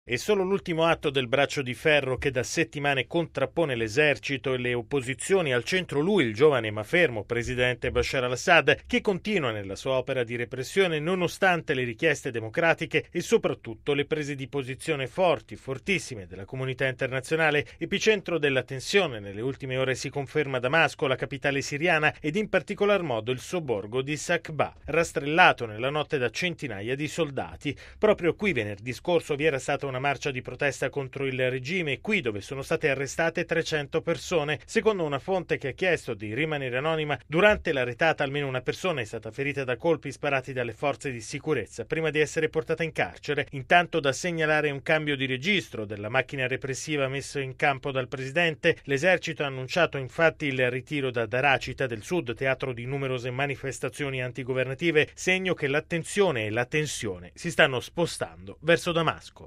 È solo l'ultimo atto del braccio di ferro che da settimane contrappone l'esercito e le opposizioni, al centro lui, il giovane ma fermo presidente Bashar al-Assad, che continua nella sua opera di repressione nonostante le richieste democratiche e soprattutto le prese di posizione fortissime della comunità internazionale. Epicentro della tensione nelle ultime ore si conferma Damasco, la capitale siriana, ed in particolar modo il sobborgo di Sakba, rastrellato nella notte da centinaia di soldati. Proprio qui venerdì scorso vi era stata una marcia di protesta contro il regime, qui dove sono state arrestate 300 persone. Secondo una fonte che ha chiesto di rimanere anonima, durante la retata almeno una persona è stata ferita da colpi sparati dalle forze di sicurezza prima di essere portata in carcere. Intanto da segnalare un cambio di registro della macchina repressiva messo in campo dal presidente. L'esercito ha annunciato infatti il ritiro da Daraa, città del sud, teatro di numerose manifestazioni antigovernative, segno che l'attenzione e la tensione si stanno spostando verso Damasco.